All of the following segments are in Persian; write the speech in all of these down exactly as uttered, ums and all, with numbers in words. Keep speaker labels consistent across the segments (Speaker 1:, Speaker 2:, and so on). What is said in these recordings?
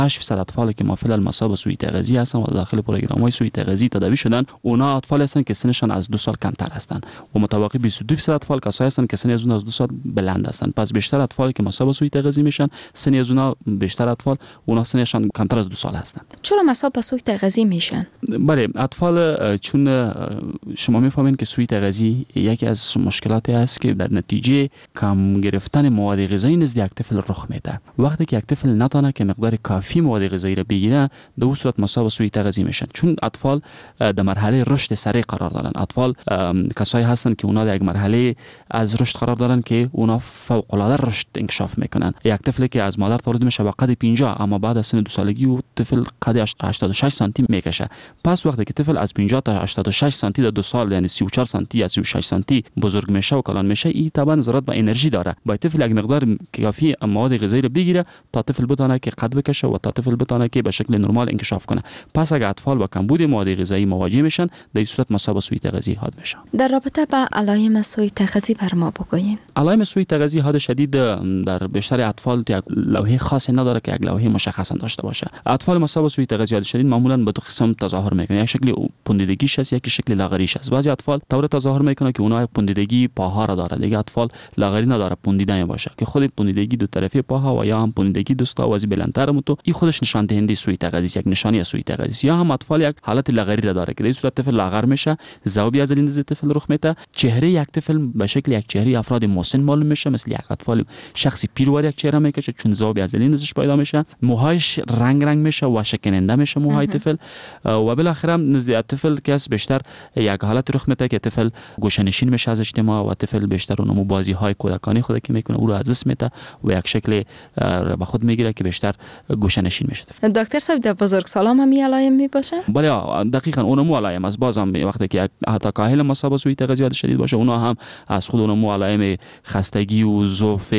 Speaker 1: هشت درصد اطفالی که مافعل المصاب سوء تغذیه هستن و داخل پروگرام‌های سوء تغذیه تداوی شدن، اونا اطفال هستن که سنشان از دو سال کمتر هستند و متوقع بیست و دو درصد اطفال کسایی هستن که سن از اون از دو سال بلند هستند. پس بیشتر اطفالی که مصاب سوء تغذیه میشن، سن از اونها بیشتر اطفال اونا سنشان کمتر از دو سال هستند.
Speaker 2: چرا مصاب سوء تغذیه میشن؟
Speaker 1: بله، اطفال چون شما میفهمین که سوء تغذیه یکی از مشکلاتی است که در نتیجه کم گرفتن مواد غذایی نزد یک طفل رخ میده. وقتی که یک طفل نتونه که مقدار کافی مواد غذایی را بگیره، در اون صورت مصاب سوء تغذیه میشن. چون اطفال در مرحله رشد سریع قرار دارن. اطفال کسایی هستن که اونا در یک مرحله از رشد قرار دارن که اونا فوق العاده رشد انکشاف میکنن. یک طفلی که از مادر تولد میشه با قد پنجاه، اما بعد از سن دو سالگی او طفل قد هشتاد و شش سانتی میکشه. پس وقتی که طفل از پنجاه تا هشتاد و شش سانتی در دو سال، یعنی سی و چهار سانتی یا سی و شش سانتی بزرگ میشه و کلان میشه، این طبعا ضرورت به انرژی داره. باید طفل یک مقدار کافی مواد غذایی رو بگیره تا طفل بتونه که قد بکشه و تا طفل بتونه که به شکل نرمال انکشاف کنه. پس اگر اطفال با کمبود مواد غذایی مواجه میشن، در این صورت مصاب سوء تغذیه حاد میشن.
Speaker 2: در رابطه با علائم سوء تغذیه بر ما بگوین.
Speaker 1: علائم سوء تغذیه حاد شدید در بیشتر اطفال یک لوحه خاصی نداره که یک لوحه مشخصا داشته باشه. اطفال مصاب سوء تغذیه حاد شدید معمولا به دو قسم تظاهر میکنه. یک شکل پوندیدگیش است، یک شکل لاغریش است. بعضی اطفال طور تظاهر میکنه که اونها پوندیدگی پاها را داره، دیگه اطفال لاغری نداره، پوندیده باشه که خود پوندیدگی دو طرفه پاها و یا هم پوندیدگی دستا و از بلندتر متو، این خودش نشان دهنده سوء تغذیه، یک نشانی سوء تغذیه. یا هم اطفال یک حالت لاغری را داره که در این صورت طفل لاغر میشه، ذوب از لنز طفل رخ میده، چهره یک طفل به شکل یک چهره افراد مسن معلوم میشه، مثل یک اطفال شخصی پیرور یک چهره میکشه چون ذوب از لنزش پیدا میشه، موهاش رنگ رنگ میشه و شکننده میشه موهای طفل و بالاخره نزد طفل که بیشتر یک حالت رخ میده که طفل گوشه‌نشین میشه از اجتماع و طفل بیشتر اونمو بازی های کودکانی خود که میکنه او رو از دست میده و یک شکل به خود میگیره که بیشتر گوشه‌نشین میشه.
Speaker 2: دکتر صاحب در بزرگسالان هم می علائم می باشه؟
Speaker 1: بله دقیقاً اونمو علائم از بازم وقتی که حتی کاهل مصاب سوء تغذیه شدید باشه، اونا هم از خود اونمو علائم خستگی و ضعف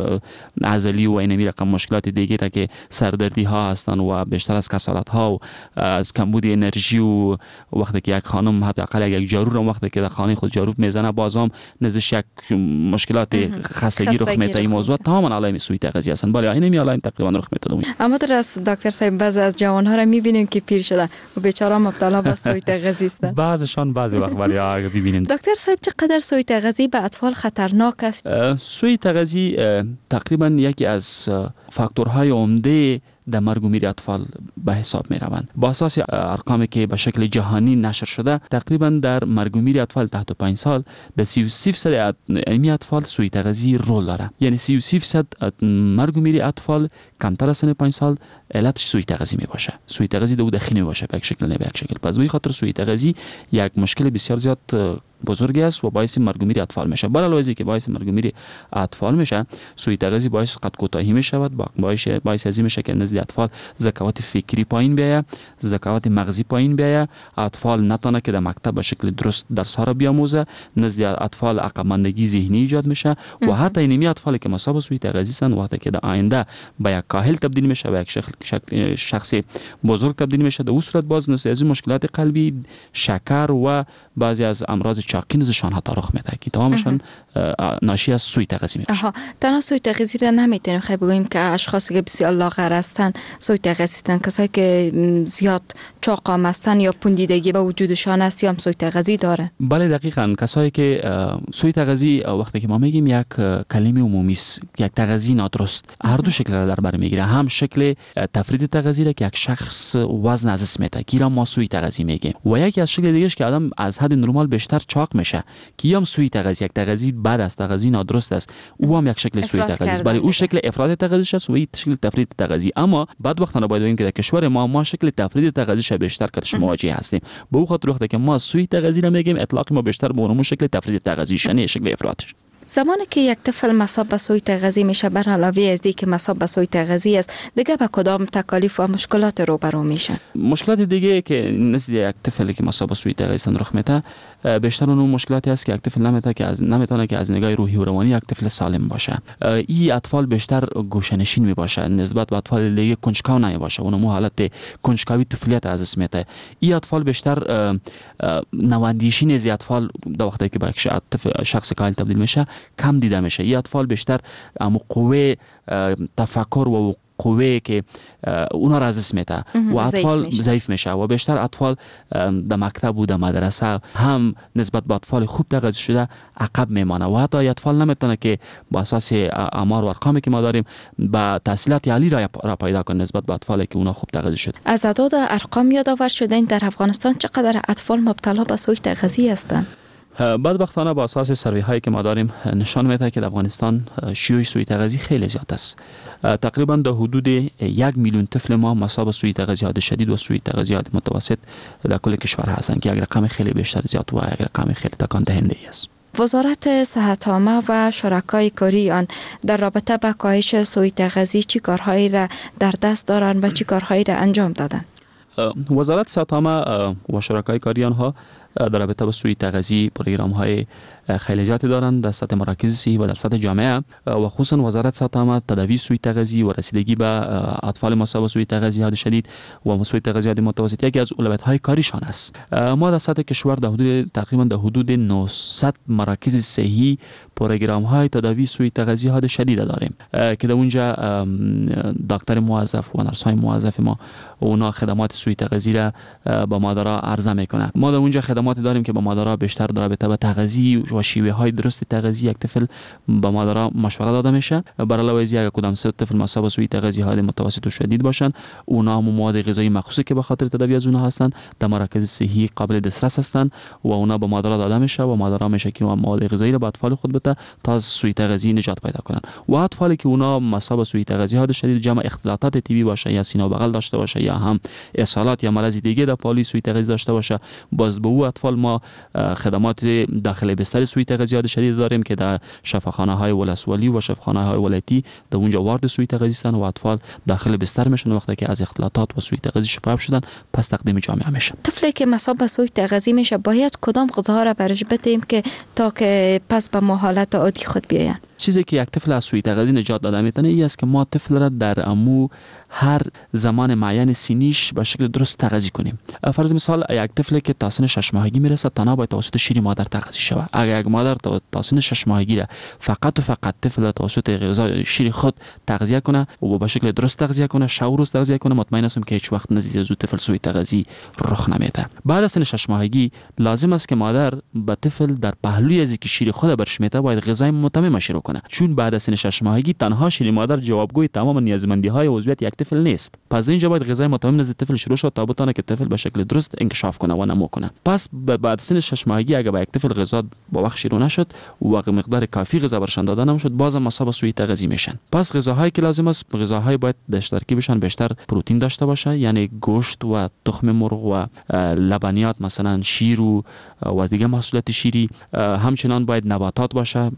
Speaker 1: عضلی و این رقم مشکلات دیگه که سردردی ها هستن و بیشتر از کسالت ها و از کمبود انرژی و وقتی که یک خانم حتی اقل یک جارو رو وقتی که در خانه خود جارو میزنه بازم نزدش یک مشکلات خستگی رخ میده. این موضوع تماما علائم سوء تغذیه هستن. بله این می علائم تقریبا رخ میده.
Speaker 2: اما در از دکتر صاحب بعضی از جوان ها را میبینیم که پیر شده و بیچاره مبتلا به سوء تغذیه هستند.
Speaker 1: بعضشان بعضی وقت ولی ببینیم.
Speaker 2: دکتر صاحب چقدر سوء تغذیه به اطفال خطرناک است؟
Speaker 1: سوء تغذیه تقریبا یکی از فاکتورهای عمده در مرگ و میر اطفال به حساب می روند. با اساس ارقامی که به شکل جهانی نشر شده، تقریبا در مرگ و میر اطفال تحت پنج سال در سی و سه درصد این اطفال سوء تغذیه رول داره. یعنی سی و سه درصد مرگ و میر اطفال کمتر از سن پنج سال علتش سوء تغذیه می باشه. سوء تغذیه دو داخلی می باشه به یک شکل نه به یک شکل. پس به این خاطر سوء تغذیه یک مشکل بسیار زیاد بزرگی است و باعث مرگ و میر اطفال میشه. برعلاوه که باعث مرگ و میر اطفال میشه، سوء تغذیه باعث قد کوتاهی میشود، باعث باعث ازی میشه که نزد اطفال ذکاوت فکری پایین بیاید، ذکاوت مغزی پایین بیاید، اطفال نتونه که در مکتب به شکل درست درس ها را بیاموزه، نزد اطفال عقب ماندگی ذهنی ایجاد میشه و حتی اینمی اطفالی که مصاب سوء تغذیه هستند وقتی که در آینده به یک کاهل تبدیل میشه، به یک شخص بزرگ تبدیل میشه، در اون صورت باز نزد از مشکلات قلبی، شکر و بعضی از امراض چاقی نزدشان حتی رخ میده که تمامشان ناشی از سوء تغذیه میشه.
Speaker 2: آها، تنها سوء تغذیه را نمیتونیم خیلی بگوییم که اشخاصی که بسیار لاغر هستند سوء تغذیه هستند، کسایی که زیاد چاقام هستند یا پوندیدگی به وجودشان است یا هم سوء تغذیه داره.
Speaker 1: بله دقیقاً، کسایی که سوء تغذیه وقتی که ما میگیم یک کلمه عمومی است، یک تغذیه نادرست، هر دو شکل را در بر میگیره. هم شکل تفرید تغذیه را که یک شخص وزن از دست میده که را ما سوء تغذیه میگیم، و یکی از شکل دیگه که آدم از حد نرمال بیشتر چاق میشه که هم سوء تغذیه، یک تغذیه بعد از تغذیه نادرست است، او هم یک شکل سوء تغذیه است. بله او شکل افراط تغذیه است و این شکل تفرید تغذیه. اما بعد وقتا باید بگیم که در کشور ما ما شکل تفرید تغذیه بیشتر کارش مواجه هستیم. به او خاطر وقتی که ما سوء تغذیه را میگیم اطلاق ما بیشتر به اون شکل تفرید تغذیه شنی شکل افراطش.
Speaker 2: زمانی که یک طفل مصاب به سوء تغذیه میشه، بر علاوه از اینکه مصاب به سوء تغذیه است، دیگه با کدام تکالیف و مشکلات روبرو میشه؟
Speaker 1: مشکلات دیگه که نزد یک طفلی که مصاب به سوء تغذیه رخ میده، بیشتر اون مشکلاتی است که یک طفل نمیتونه که از نمیتونه که از نگاه روحی و روانی یک طفل سالم باشه. این اطفال بیشتر گوشه‌نشین میباشه نسبت به اطفال دیگه کنجکاو نمیباشه، اونمو حالت کنجکاوی طفولیت از اسم میده. این اطفال بیشتر نواندیشی نزد اطفال در وقتی که به شخص کامل تبدیل میشه کم دیده میشه. این اطفال بیشتر امو قوه تفکر و قوه که اونا را از دست میده و اطفال ضعیف میشه و بیشتر اطفال در مکتب و در مدرسه هم نسبت به اطفال خوب تغذیه شده عقب میمانه و حتی اطفال نمیتونه که با اساس آمار و ارقامی که ما داریم با تحصیلات عالی را پیدا کنه نسبت به اطفالی که اونا خوب تغذیه شده. از
Speaker 2: اعداد ارقام یادآور شدین در افغانستان چقدر اطفال مبتلا به سوء تغذیه هستند؟
Speaker 1: بدبختانه با اساس سروی هایی که ما داریم نشان میده که در افغانستان شیوع سوء تغذیه خیلی زیاد است. تقریبا در حدود یک میلیون طفل ما مصاب سوء تغذیه شدید و سوء تغذیه متوسط در کل کشور هستند که یک رقم خیلی بیشتر زیاد و یک رقم خیلی تکان دهنده است.
Speaker 2: وزارت صحت عامه و شرکای کاری آن در رابطه با کاهش سوء تغذیه چی کارهایی را در دست دارند و چی کارهایی را انجام دادند؟
Speaker 1: وزارت صحت عامه و شرکای کاری آنها در رابطه با سوء تغذیه پروگرام های خیلی زیادی دارند در سطح مراکز صحی و در سطح جامعه و خصوصا وزارت صحت عامه تداوی سوء تغذیه و رسیدگی به اطفال مصاب سوء تغذیه شدید و سوء تغذیه متوسط یکی از اولویت‌های کاریشان است. ما در سطح کشور در حدود تقریبا در حدود نهصد مراکز صحی پروگرام های تداوی سوء تغذیه شدید داریم که در اونجا دکتر موظف و نرس های موظف ما اونا خدمات سوء تغذیه را به مادرها عرضه میکنه. ما در اونجا خدماتی داریم که به مادرها بیشتر در رابطه با تغذیه و شیوه های درست تغذیه یک طفل به مادرها مشوره داده میشه. برای علاوه از یک کدام سه طفل مصاب سوء تغذیه های متوسط و شدید باشن اونا هم مواد غذایی مخصوصی که به خاطر تداوی از اونها هستند در مراکز صحی قابل دسترس هستند و اونا به مادرها داده میشه و مادرها میشه که مواد غذایی را به اطفال خود بده تا سوء تغذیه نجات پیدا کنن. و اطفالی که اونا مصاب سوء تغذیه های شدید جمع اختلالات طبی باشه یا سینه و بغل داشته باشه یا هم اسهالات یا مرض دیگه در پالی سوء تغذیه داشته باشه باز به او اطفال ما خدمات داخل بستر سوء تغذیه شدید داریم که در شفاخانه های ولسوالی و شفاخانه های ولایتی در اونجا وارد سوء تغذیه هستند و اطفال داخل بستر میشن وقتی که از اختلالات و سوء تغذیه شفا شدن پس تقدیم جامعه میشه.
Speaker 2: طفلی که مصاب به سوء تغذیه میشه باید کدام غذاها را برش بدیم که تا که پس به حالت عادی خود بیاین؟
Speaker 1: چیزی که یک طفل از سوء تغذیه نجات داده میتونه این است که ما طفل را در امو هر زمان معین سینیش به شکل درست تغذیه کنیم. فرض مثال یک طفل که تا سن شش ماهگی میرسه تا نباید توسط شیر مادر تغذیه شود. اگر یک مادر تا سن شش ماهگی را فقط و فقط طفل را توسط غذای شیر خود تغذیه کنه و به شکل درست تغذیه کنه شعور روز تغذیه کنه مطمئن هستم که هیچ وقت نزدیک از طفل سوء تغذیه رخ نمیده. بعد از سن شش ماهگی لازم است که مادر به طفل در پهلوی از اینکه شیر خود برش میده باید غذای متمم شروع کنه چون بعد از سن شش ماهگی تنها شیر مادر جوابگوی تمام نیازمندی های عضویت یک طفل نیست. پس اینجا باید غذای متمم نزد طفل شروع شد تا بتونه که طفل به شکل درست انکشاف کنه و نمو کنه. پس بعد سن شش ماهگی اگر به یک طفل غذا با وقت شروع نشد و مقدار کافی غذا برشان داده نشد بازم مصاب سوء تغذیه میشن. پس غذاهایی که لازم است غذاهای باید در ترکیبشان بیشتر پروتئین داشته باشه یعنی گوشت و تخم مرغ و لبنیات مثلا شیر و و دیگه محصولات شیری. همچنان باید نباتات باشه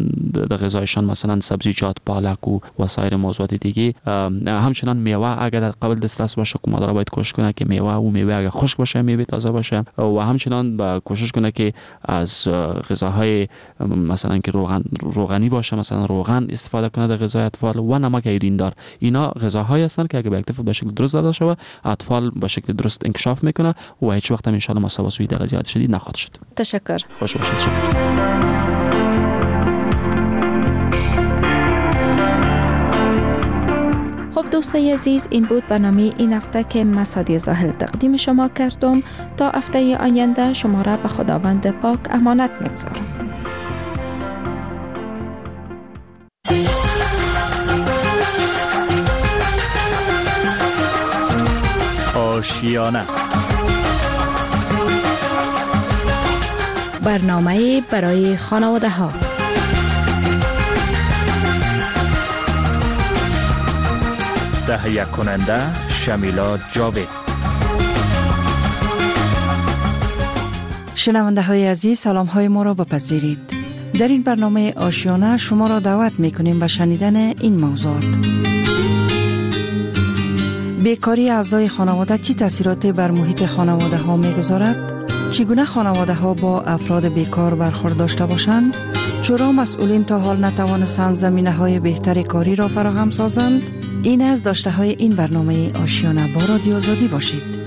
Speaker 1: در غذایشان مثلا سبزیجات پالک و وسایر موضوعات دیگه. همچنان میوه اگر قابل دسترس باشه که مادر باید کوشش کنه که میوه و میوه اگر خشک باشه میوه تازه باشه و همچنان با کوشش کنه که از غذاهای مثلا که روغن روغنی باشه مثلا روغن استفاده کنه در غذای اطفال و نمک ایودین دار. اینا غذاهایی هستند که اگر به یک طفل به شکل درست داده شود اطفال به شکل درست انکشاف میکنه و هیچ وقت هم ان شاء الله مصاب سوء تغذیه شدید نخواهد شد.
Speaker 2: تشکر.
Speaker 1: خوش باشید. شکر.
Speaker 2: خب دوستای عزیز این بود برنامه این هفته که من سعدیه زاهل تقدیم شما کردم. تا هفته آینده شما را به خداوند پاک امانت میگذارم.
Speaker 3: آشیانه
Speaker 4: برنامه برای خانواده ها.
Speaker 3: تهیه کننده شمیلا جاوید.
Speaker 5: شنونده های عزیز سلام های ما را بپذیرید. در این برنامه آشیانه شما را دعوت می کنیم به شنیدن این موضوعات. بیکاری اعضای خانواده چی تاثیراتی بر محیط خانواده ها می گذارد؟ چگونه خانواده ها با افراد بیکار برخورد داشته باشند؟ چرا مسئولین تا حال نتوانستند زمینه های بهتر کاری را فراهم سازند؟ این از داشته های این برنامه آشیانه با رادیو آزادی باشید.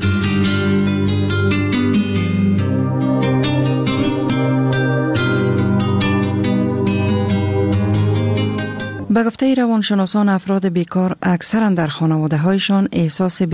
Speaker 5: به گفته روانشناسان، افراد بیکار اکثرا در خانواده هایشان احساس